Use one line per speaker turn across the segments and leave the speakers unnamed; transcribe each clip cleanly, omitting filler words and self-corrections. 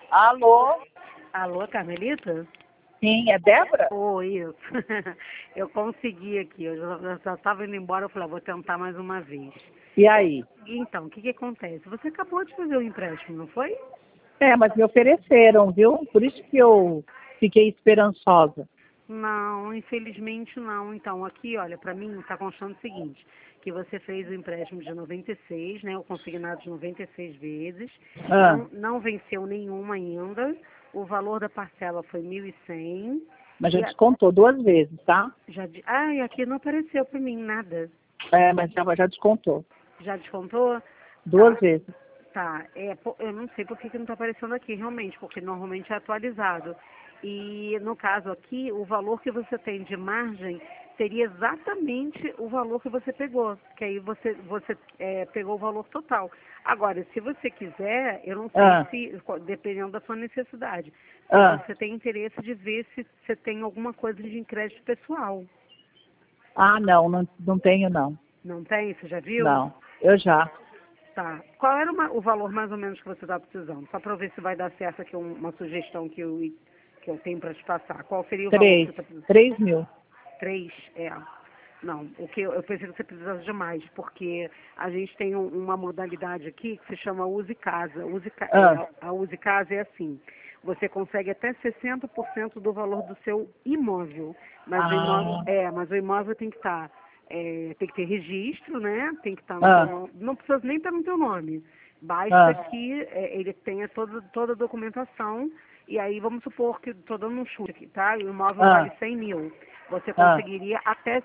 Alô?
Alô, Carmelita?
Sim, é Débora?
Oi, isso. Eu consegui aqui. Eu já estava indo embora, eu falei, vou tentar mais uma vez.
E aí?
Então, o que que acontece? Você acabou de fazer o empréstimo, não foi?
É, mas me ofereceram, viu? Por isso que eu fiquei esperançosa.
Não, infelizmente não. Então, aqui, olha, para mim está constando o seguinte, que você fez o empréstimo de 96, né, o consignado de 96 vezes,
Ah,
não venceu nenhuma ainda, o valor da parcela foi 1.100,
mas já
e a,
descontou 2 vezes, tá?
e aqui não apareceu para mim nada.
É, mas já descontou.
Já descontou?
Duas
Tá,
vezes.
tá. Eu não sei por que não está aparecendo aqui, realmente, porque normalmente é atualizado. E no caso aqui, o valor que você tem de margem seria exatamente o valor que você pegou, que aí você pegou o valor total. Agora, se você quiser, eu não sei
Ah,
se, dependendo da sua necessidade, se
ah.
você tem interesse de ver se você tem alguma coisa de crédito pessoal.
Ah, não tenho não.
Não tem? Você já viu?
Não, eu já.
Tá. Qual era o valor mais ou menos que você está precisando? Só para eu ver se vai dar certo aqui uma sugestão que eu tenho para te passar. Qual seria o valor que você
Três.
está precisando?
3.000.
3, é. Não, o que eu pensei que você precisasse de mais, porque a gente tem uma modalidade aqui que se chama Use Casa.
Ah,
A Use Casa é assim, você consegue até 60% do valor do seu imóvel,
ah,
mas o imóvel tem que estar, tem que ter registro, né? Tem que estar no teu
ah,
nome, não precisa nem estar no teu nome. Basta
ah,
que ele tenha toda a documentação, e aí vamos supor que estou dando um chute aqui, tá? E o imóvel vale
ah,
100 mil. Você
ah.
conseguiria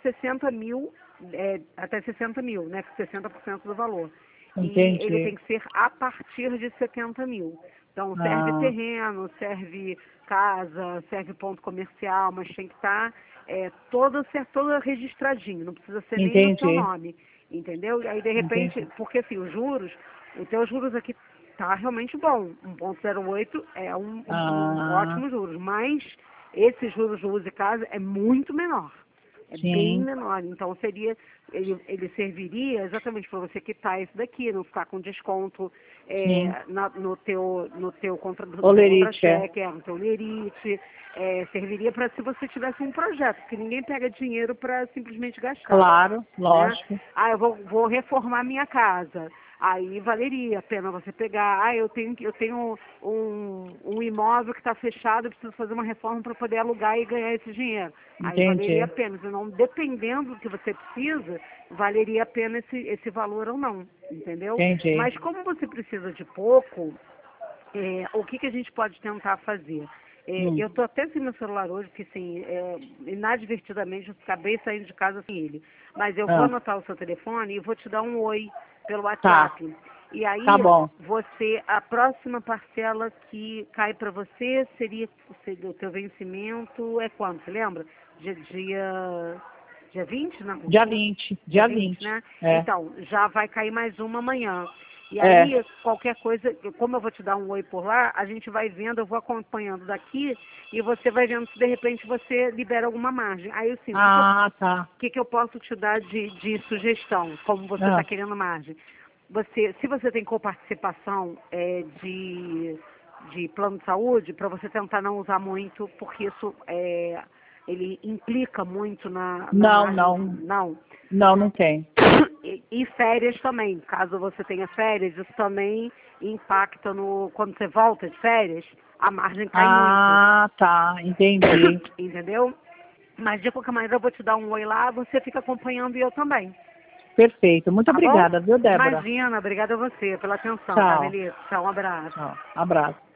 até 60 mil, né? 60% do valor. E ele tem
Entendi.
que ser a partir de 70 mil. Então, serve
Ah,
terreno, serve casa, serve ponto comercial, mas tem que estar todo registradinho, não precisa ser nem no seu
entendi.
nome, entendeu? E aí, de repente,
Entendi.
porque assim, os teus juros aqui tá realmente bom. 1,08 é um
Ah,
ótimo juros, mas esse juros do Use Casa é muito menor. É bem
sim,
menor. Então ele serviria exatamente para você quitar esse daqui, não ficar com desconto
sim.
no teu
Olerite, é.
contra-cheque, no teu lerite. Serviria para se você tivesse um projeto, porque ninguém pega dinheiro para simplesmente gastar,
Claro,
né?
lógico.
Ah, vou reformar minha casa. Aí valeria a pena você pegar, eu tenho um imóvel que está fechado, eu preciso fazer uma reforma para poder alugar e ganhar esse dinheiro. Aí valeria a
Entendi,
pena, senão dependendo do que você precisa, valeria a pena esse valor ou não, entendeu?
entendi.
Mas como você precisa de pouco, o que a gente pode tentar fazer?
Hum.
Eu estou até sem meu celular hoje, porque assim, inadvertidamente eu acabei saindo de casa sem ele. Mas eu vou
Ah,
anotar o seu telefone e vou te dar um oi pelo
tá,
WhatsApp. E
tá
aí,
bom.
a próxima parcela que cai para você seria o teu vencimento, é quando? Você lembra? Dia 20? Não.
Dia 20,
Dia
dia
20,
20.
né?
É,
Então, já vai cair mais uma amanhã. E
é.
aí, qualquer coisa, como eu vou te dar um oi por lá, a gente vai vendo, eu vou acompanhando daqui e você vai vendo se de repente você libera alguma margem. Aí, assim,
Ah, tá.
que eu posso te dar de sugestão, como você está
Ah,
querendo margem? Se você tem coparticipação de plano de saúde, para você tentar não usar muito, porque isso ele implica muito na
não,
margem,
não,
não.
não tem.
E férias também, caso você tenha férias, isso também impacta quando você volta de férias, a margem cai muito.
Ah, tá, entendi.
Entendeu? Mas de qualquer maneira eu vou te dar um oi lá, você fica acompanhando e eu também.
Perfeito. Muito
Tá bom?
obrigada, viu, Débora?
Imagina, obrigada a você pela atenção, tá,
Tchau,
Melissa? Tchau, um abraço.
tchau. Abraço.